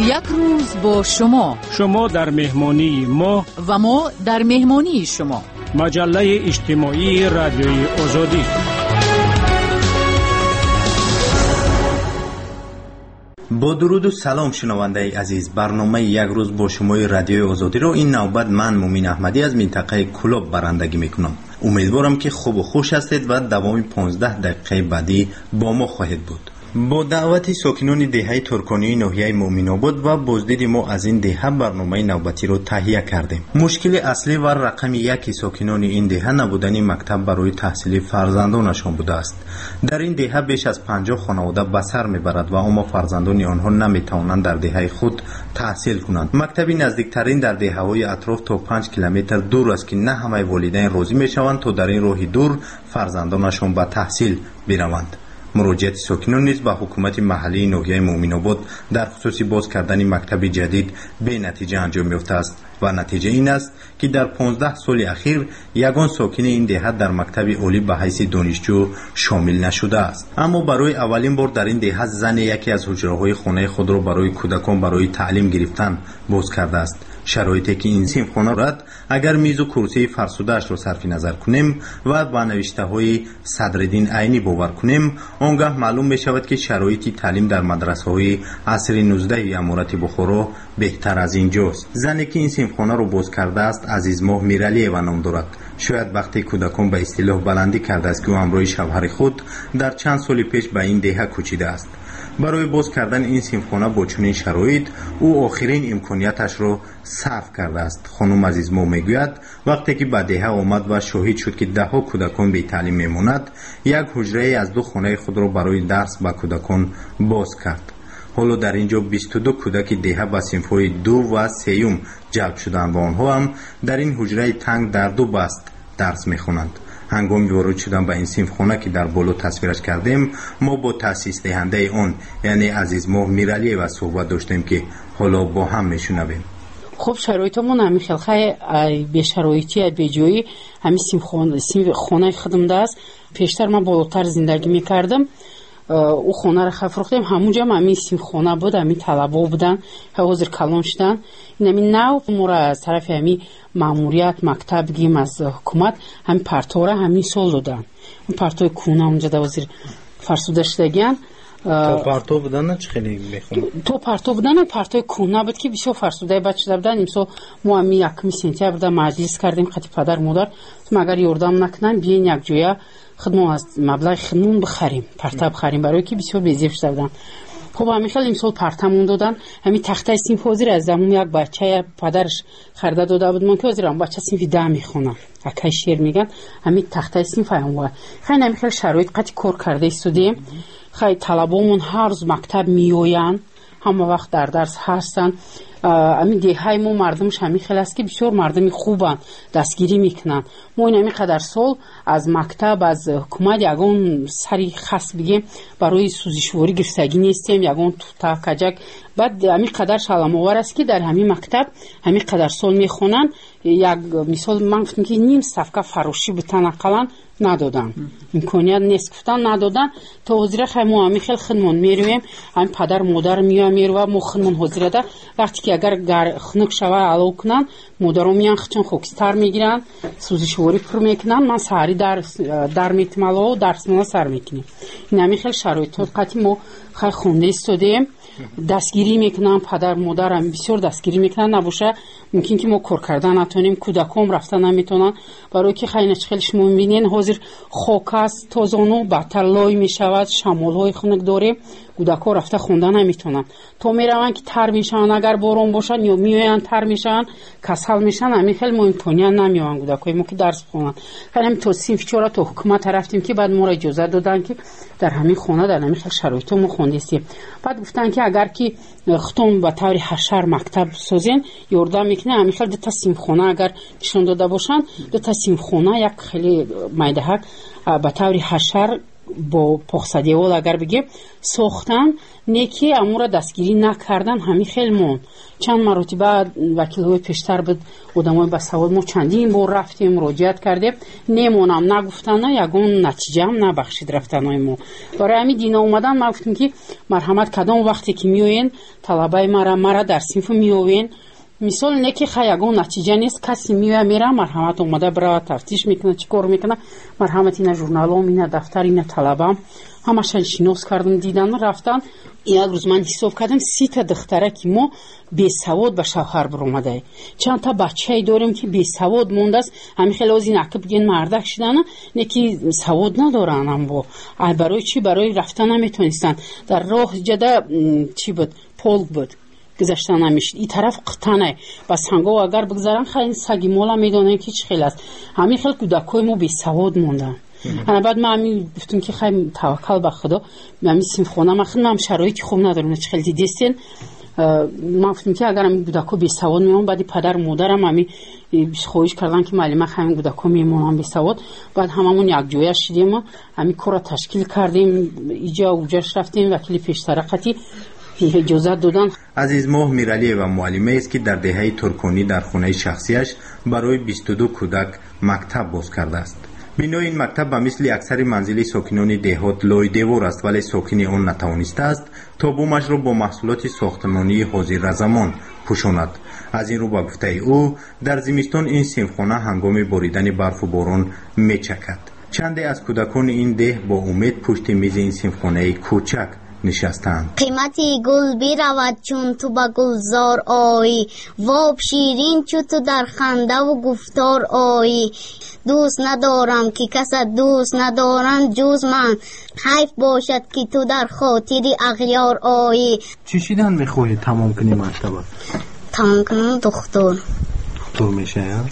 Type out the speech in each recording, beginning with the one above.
یک روز با شما در مهمانی ما و ما در مهمانی شما. مجله اجتماعی رادیوی آزادی. با درود و سلام شنونده عزیز، برنامه یک روز با شما رادیوی آزادی رو این نوبت من مومین احمدی از منطقه کلوب برندگی میکنم. امیدوارم که خوب و خوش هستید و دوام 15 دقیقه بعدی با ما خواهید بود. با دعوت ساکنان دهه ترکانی ناحیه مومن‌آباد و بازدید ما از این دهه برنامه نوبتی رو تهیه کردیم. مشکل اصلی و رقم یکی ساکنان این دهه نبودن مکتب برای تحصیل فرزندانشان بوده است. در این دهه بیش از 50 خانواده به سر میبرد و اما فرزندان آنها نمیتوانند در دهه خود تحصیل کنند. مکتبی نزدیکترین در دهه‌های اطراف تا 5 کیلومتر دور است که نه همه والدین راضی میشوند تا در این راه دور فرزندانشان به تحصیل بروند. مراجعت ساکنان نیز به حکومت محلی ناحیه مومن‌آباد در خصوص باز کردن مکتب جدید به نتیجه انجام یافته است و نتیجه این است که در 15 سال اخیر یگان ساکن این دهه در مکتب عالی به حیث دانشجو شامل نشده است. اما برای اولین بار در این دهه زن یکی از حجره‌های خانه خود را برای کودکان برای تعلیم گرفتن باز کرده است. شرایطی که این صنف خانه رد اگر میز و کرسی فرسوده اش را صرف نظر کنیم و با نوشته های صدرالدین عینی باور کنیم، آنگاه معلوم می شود که شرایط تعلیم در مدرسه های عصر 19 امارت بخارا بهتر از اینجاست. زنی که این صنف خانه را باز کرده است عزیز ماه میرعلی‌اوا نام دارد. شاید وقتی کودکان به اصطلاح بلندی کرده است که او همراه شوهر خود در چند سال پیش به این دهه کوچیده است. برای باز کردن این صنفخانه با چنین شرایط او آخرین امکانیتش را صرف کرده است. خانم عزیز ما میگوید وقتی که به دهه آمد و شاهد شد که ده ها کودکان بی تعلیم میماند، یک حجره از 2 خانه خود را برای درس به کودکان باز کرد. حالا در اینجا 22 کودک دهه به صنف‌های 2 و 3 جلب شدند و آنها هم در این حجره تنگ در 2 بست درس میخوانند. هنگامی وارد شدن به این صنفخانه که در بالا تصویرش کردیم، ما با تأسیس دهنده آن یعنی عزیز ماه میرعلی‌اوا صحبت داشتیم که حالا با هم میشنویم. خب شرایطمون همین خیلی به شرایطی به جایی همین صنفخانه خدمت است. پیشتر من بالاتر زندگی میکردم، او خانه را فروختیم، همونجا همین صنفخانه بود، همین طلبا بودن، حاضر کلان شدن. این نو ما را از طرف همین ماموریت مکتب گیم از حکومت همین پرتوره همین سال دادن. اون پرتوی کونه اونجا دوازیر فرسوده شدگن. تو پرتو بودن چه خیلی میخوام؟ تو پرتو بودن و پرتوی کونه بود که بسیار فرسوده بچه بودن. امسال ما همین 1 سپتامبر در مجلس کردیم خاطر پدر مادر مگر یاردم نکنن بیاین یک جویا خدمت از مبلغ خدمون بخریم، پرتو بخریم برای که بسیار بی‌زیف شده بودن. خب همیشه امسال پرتمون دادن. همین تخته صنف حاضر از زمون یک بچه پدرش خرده داده بود، من که حاضرم بچه صنف 10 میخونم اکای شعر میگن همین تخته صنف هم خیلی همیشه شرایط قطعی کار کرده استودیم. خیلی طلبامون هر روز مکتب میآیند، همه وقت در درس هستن. همین دههای ما مردمش همین خیلی است که بسیار مردمی خوبن، دستگیری میکنن. ما این همین قدر سال از مکتب از حکومت یگان سری خاص بگیم برای سوزشواری گرفتگی نیستیم، یگان توتا کجک. بعد همین قدر شلم آور است که در همین مکتب همین قدر سال میخونن. یک مثال من گفتم که نیم صفحه فروشی بتن اقلا ندادن، امکانیت نیست گفتن ندادن. تا حاضر خیلی همین خیلی خدمون میرویم، همین پدر مادر میرو و ما خدمون حاضر ده. وقتی که اگر خنک شوه علاو کنن مادرها میان خچون خوکستر میگیرن، سوزشواری پر میکنن. من سهری در میتمالا و درسمالا سر میکنیم. این همین خیلی شرایط قطعی ما خیلی خونده استودیم. دستگیری میکنن، پدر مادر هم بسیار دستگیری میکنن. نباشه ممکن که ما کار کردن نتونیم، کودکام رفتن نمیتونن برای که خیلی نشخلش ما میبینین حاضر خاک است تازانو بدتر لای میشود، شمال های خنک داریم، کودکا رفته خوندن نمیتونن. تو میرون که تر میشن، اگر بارون باشن یا میوین تر میشن کسل میشن. همین خیلی ما امکانیت نمیوان کودکای ما که درس بخونن. خیلی همین تو صنف 4 تا حکومت رفتیم که بعد ما را اجازه دادن که در همین خونه در همین خیلی شرایط ما خوندیم. بعد گفتن که اگر که ختم به طور حشر مکتب سازین یاردم میکنه. همین خیلی 2 صنفخانه اگر نشون داده باشن 2 صنفخانه یک خیلی میدهک به طور حشر با پخسدیوال اگر بگیم ساختن نیکی امور دستگیری نکردن همین خیلی مون چند مرتبه وکیل‌های پیشتر بود آدمای بسواد ما چندین بار رفتیم مراجعت کردیم نمونم نگفتن یگون نتیجه هم نبخشید رفتنای ما برای همین دینا اومدن ما گفتیم که مرحمت کدام وقتی که میوین طلبای مرا در صنف میوین مثال نیکی خیلی نتیجه نیست کسی میره مرحمت اومده برای تفتیش میکنه چی کار میکنه مرحمت اینا ژورنالام اینا دفتر اینا طلبام همشان شناس کردن دیدن رفتن یک روز من حساب کردم 30 تا دختره که ما بی سواد به شوهر برآمده چند تا بچه‌ای داریم که بی سواد مونده است همین خیلی از اینا که بگن مردک شدن نیکی سواد ندارن هم با برای چی برای رفتن نمیتونستن در راه جده چی بود پول بود گذشتن نمیشد این طرف قطنه بس هنگا اگر بگذارن خیلی سگی مولا میدونن که چی خیلی است همین خیلی کودکای ما بی سواد موندن بعد من همین گفتم که خیلی توکل به خدا من سیم خونه من خیلی شرایطی خوب ندارم چه خیلی دیدین من گفتم که اگر همین کودکا بی سواد میمون بعد پدر و مادرم همین خواهش کردن که معلم همین کودکا میمونن بی سواد بعد هممون یک جویا شدیم همین کارا تشکیل کردیم اینجا اوجاش رفتیم وکیل پیشترقتی اجازه دادن. عزیز ماه میرالی و معلمه است که در دهه ترکانی در خانه شخصیش برای 22 کودک مکتب باز کرده است. بنای این مکتب به مثل اکثر منزل ساکنان دهات لای دیوار است ولی ساکن آن نتوانسته است تا بومش را با محصولات ساختمانی حاضر زمان پوشاند. از این رو با گفته او در زمستان این صنفخانه هنگام باریدن برف و باران میچکد. چندی از کودکان این ده با امید پشت میز این صنفخانه کوچک نشستند. قیمتی گل بیرود چون تو با گلزار آیی واب شیرین چون تو در خنده و گفتار آیی دوست ندارم که کس دوست ندارن جز من حیف باشد که تو در خاطری اغیار آیی. چی شدن میخواهی تمام کنی مکتب؟ تمام کنم دکتر میشه یا؟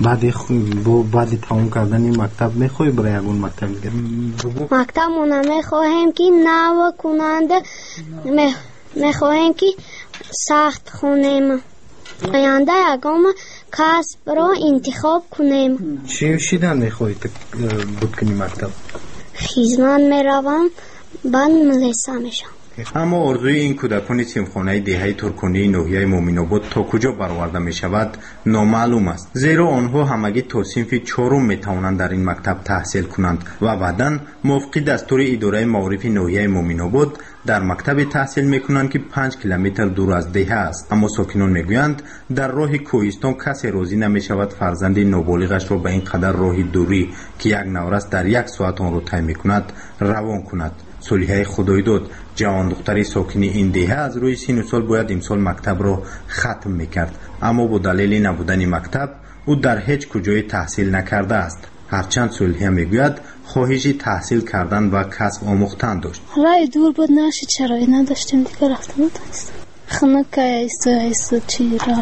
بعد تمام کردن این مکتب میخوای برای اون مکتب دیگه؟ مکتب مونه میخواهیم که نو کننده میخواهیم که سخت خونیم آینده یکم کسب را انتخاب کنیم. چی شدن میخوای بود کنی مکتب؟ خیزمند میروم بعد ملیسا میشم. اما آرزوی این کودکان صنفخانه دهه ترکانی ناحیه مومن‌آباد تا کجا برآورده می شود نامعلوم است زیرا آنها همگی تا صنف 4 می توانند در این مکتب تحصیل کنند و بعداً موافق دستور اداره معارف ناحیه مومن‌آباد در مکتب تحصیل می کنند که 5 کیلومتر دور از دهه است. اما ساکنان می گویند در راه کوهستان کسی راضی نمی شود فرزند نابالغش را به این قدر راه دوری که یک نورس در 1 ساعت آن را طی می کند روان کند. صلیحه خدایداد جوان دختری ساکن این دهه از روی سن و سال باید امسال مکتب را ختم میکرد اما با دلیل نبودن مکتب او در هیچ کجای تحصیل نکرده است. هرچند صلیحه میگوید خواهش تحصیل کردن و کسب آموختن داشت. رای دور بود نشد چرایی نداشتیم دیگه رفتم نتونستم خونه که ایسو چی را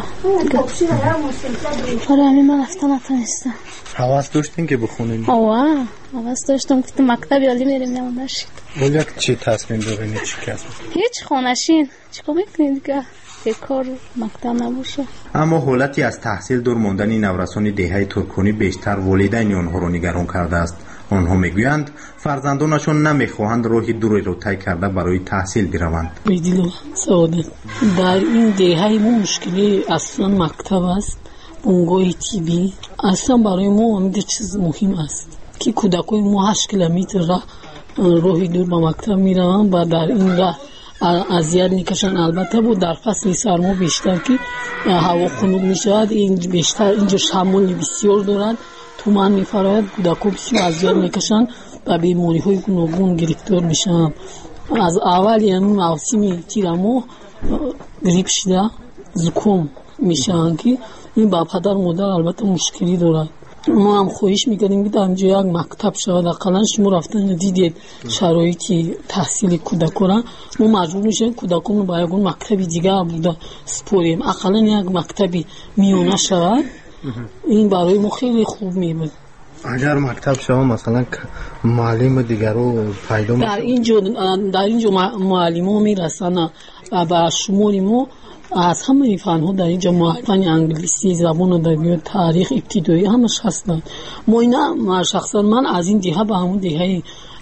آره همین من رفتم نتونستم. حواس داشتین که بخونین؟ حواس داشتم که تو مکتب یالی میریم نمون نشید. ولی چی تصمیم دارین چی کسب؟ هیچ خونشین چیکار میکنین دیگه کار مکتب نباشه. اما حالتی از تحصیل دور ماندن نورسان دهه ترکانی بیشتر والدین آنها را نگران کرده است. آنها میگویند فرزندانشان نمیخواهند راه دوری را طی کرده برای تحصیل بروند. بیدیلو سعادت در این دهه ما مشکلی اصلا مکتب است بونگای تیبی اصلا برای ما همین چیز مهم است که کودکای ما 8 کیلومتر راه دور به مکتب میروند و در این راه اذیت میکشن. البته بود در فصل سرما بیشتر که هوا خنک میشود این بیشتر اینجا شمال بسیار دارند تومان میفراید کودکا بسیار اذیت میکشن و بیماری های گوناگون گرفتار میشن. از اول یعنی موسم تیرمو گریپ شده زکام میشن که این با پدر مادر البته مشکلی دارد. ما هم خواهش میکنیم که در اینجا یک مکتب شود اقلا شما رفتن دیدید شرایطی تحصیل کودکان ما مجبور میشیم کودکان با یک مکتب دیگه بوده سپوریم اقلا یک مکتبی میونه شود این برای ما خیلی خوب میبود. اگر مکتب شما مثلا معلم دیگر رو پیدا در اینجا معلم ها میرسن و با شمول ما از همه فن ها در اینجا فن انگلیسی زبان ادبیات تاریخ ابتدایی همش هستند. ما اینا شخصا من از این دهه به همون دهه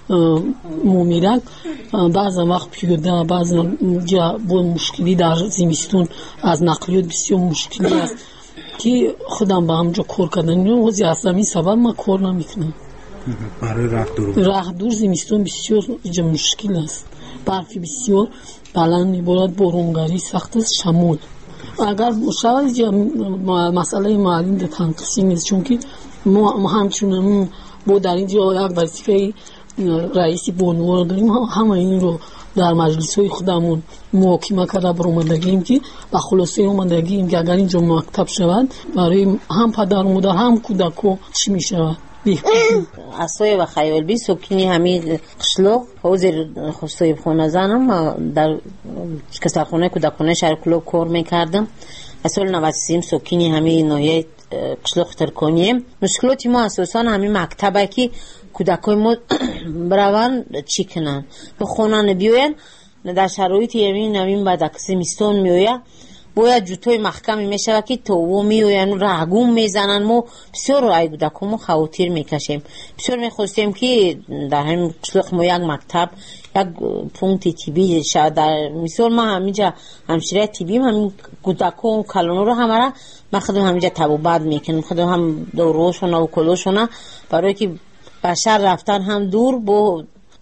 مومیرک بعضا وقت پیاده بعضا جا با مشکلی در زمستون از نقلیات بسیار مشکلی است که خودم با همجا کار کردن وزی از همین سبب ما کار نمیکنم. برای راه دور زمستون بسیار اینجا مشکل است. برفی بسیار بلند میبارد، بارونگری سخت است، شمول اگر شود اینجا مسئله معلم در تنقیصی نیست، چون که ما همچنان با در اینجا یک وظیفه رئیسی بانوار داریم، همه این رو در مجلس های خودمون محاکمه کرده بر اومدگیم که با خلاصه اومدگیم که اگر اینجا مکتب شود برای هم پدر و مادر هم کودکو چی می شود. اسای و خیالبی سکنی همین قشلوق حوزر خصوصی خونه زنم در کسرخونه کودکانه شهر کلوب کار میکردم. اصول 93 سکنی همین ناحیه قشلوق ترکانیم. مشکلاتی ما اساسا همین مکتبه که کودکای ما بروان چی کنن بخونن بیاین در شرایطی همین بعد اکسی میستون میویا باید جوتای محکمی میشه که تو میوین رهگون میزنن. ما بسیار رای کودکان ما خواتیر میکشیم، بسیار میخواستیم که در همین قشلوق ما یک مکتب یک پونکت تیبی شد. در مثال ما همینجا همشیره تیبیم، همین کودکان کلانو رو همه را ما خودم همینجا تبوبت میکنیم، خودم هم دوروشونه و کلوشونه برای که بشر رفتن هم دور با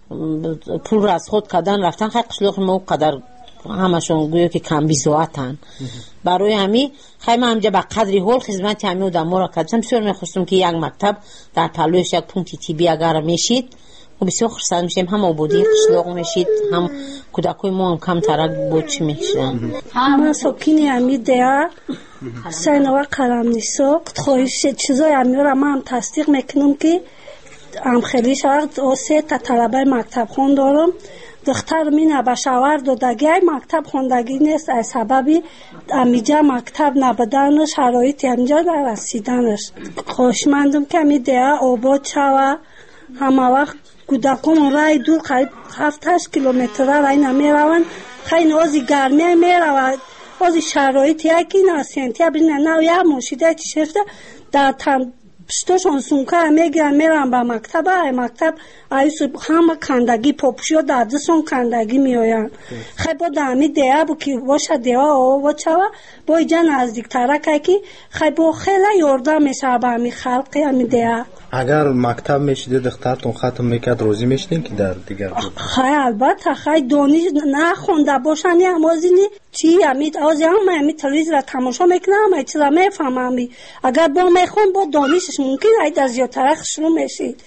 پول را از خود کردن رفتن. خیلی قشلوق ما قدر همشون گویا که کم بیزواتن، برای همین خیلی من همینجا به قدری حال خدمت همین در ما را کردم. بسیار میخواستم که یک مکتب در پلویش یک پونکت تیبی اگر میشید و بسیار خرسند میشیم، هم آبادی قشلوق میشید هم کودکای ما هم کم ترک بود چی میشن. من سکنی همین دیا سینوه قلم نیسو خواهیش چیزای همین را من تصدیق میکنم که هم خیلی شد 3 تا طلبه مکتب خون دارم. دختر مینه به شاور دادگی مکتب خوندگی نیست از سببی امیجا مکتب نبودن شرایط همینجا رسیدنش. خوشمندم که می دیا آباد شوه. همه وقت کودکان رای دور قریب 7-8 کیلومتر رای نمیروند. خیلی آزی گرمی میرود، آزی شرایط یکی ناسینتی بینه نه یا موشیده چی شفته در پشتشون سونکه میگیرن میرن به مکتب. مکتب ایسو همه کندگی پاپشو دردشون کندگی میآین. خیلی با دمی دیه بو که باشه دیه و چوا با اینجا نزدیک ترکه که خیلی با خیلی یارده میشه به همی خلقی همی دیه. اگر مکتب میشیده دخترتون ختم میکرد روزی میشتین که در دیگر بود؟ خیلی البته خیلی دانش نخونده باشن یا همازینی چی همید آزی همه تلویز را تماشا میکنم همه چیز را میفهمم. اگر با میخون با دانشش ممکن اید از زیادتره شروع میشید.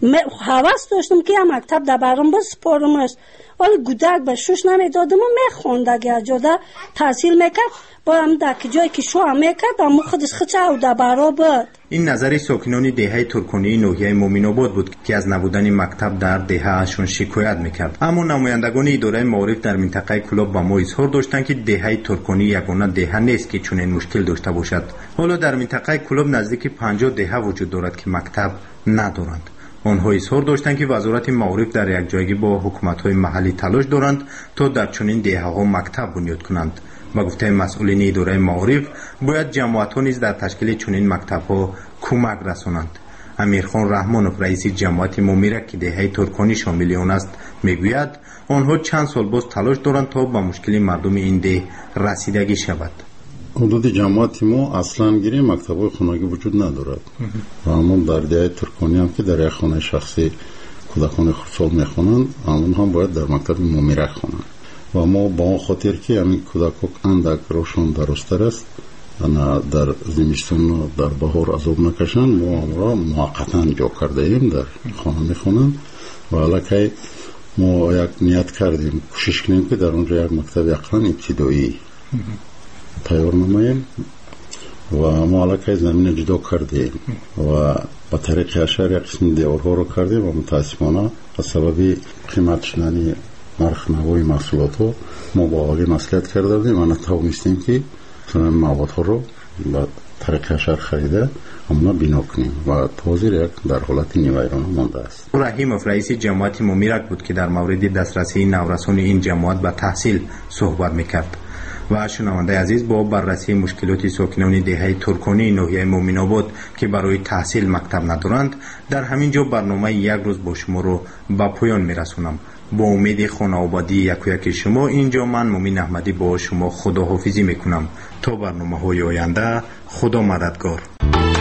حواس داشتم که هم مکتب در برام با سپارمش ولی گودک به شوش نمیدادم و میخوند اگر جاده تحصیل میکرد با هم در جایی که شو هم میکرد اما خودش خچه او در برا بود. این نظری ساکنان دهه ترکانی ناحیه مومین آباد بود که از نبودن مکتب در دهه اشون شکایت میکرد. اما نمایندگان اداره معارف در منطقه کلوب با ما اظهار داشتند که دهه ترکانی یگانه دهه نیست که چنین مشکل داشته باشد. حالا در منطقه کلوب نزدیک 50 دهه وجود دارد که مکتب ندارند. آنها اظهار داشتند که وزارت معارف در یک جایگی با حکومت‌های محلی تلاش دارند تا در چنین دهه‌ها مکتب بنیاد کنند. با گفته مسئولین اداره معارف باید جماعت‌ها نیز در تشکیل چنین مکتب‌ها کمک رسانند. امیرخان رحمانوف رئیس جماعت مومیرک که دهه ترکانی شامل آن است میگوید آنها چند سال باز تلاش دارند تا با مشکل مردم این ده رسیدگی شود. حدود جماعت ما اصلا گیری مکتب‌های خانگی وجود ندارد و همون در دهه ترکانی هم که در یک خانه شخصی کودکان خردسال میخوانند همون هم باید در مکتب مومیرک خوانند و ما با اون خاطر که همین کودکان اندک روشون درستر است در زمستون در بهار عذاب نکشند ما را موقتا جا کرده ایم در خانه میخوانند و علاقه ما یک نیت کردیم کوشش کنیم که در اونجا یک مکتب اقلا ابتدایی تیار نماییم و ما علاقه زمین جدا کردیم و با طریق اشار یک قسم دیوارها رو کردیم و متاسفانه از سبب قیمت شدن نرخ نوای محصولات ها ما با آقای مسئولیت کرده بودیم و نتوانستیم که چنین موادها رو با طریق اشار خریده همونا بنا کنیم و تازه یک در حالت نیویرانه مانده است. رحیموف رئیس جماعت مومیرک بود که در مورد دسترسی نورسان این جماعت به تحصیل صحبت میکرد. و شنونده عزیز، با بررسی مشکلات ساکنان دهه ترکانی ناحیه مومن آباد که برای تحصیل مکتب ندارند، در همین جا برنامه یک روز با شما رو به پایان میرسونم. با امید خانه آبادی یک شما، اینجا من مومن احمدی با شما خداحافظی میکنم. تا برنامه های آینده، خدا مددگار.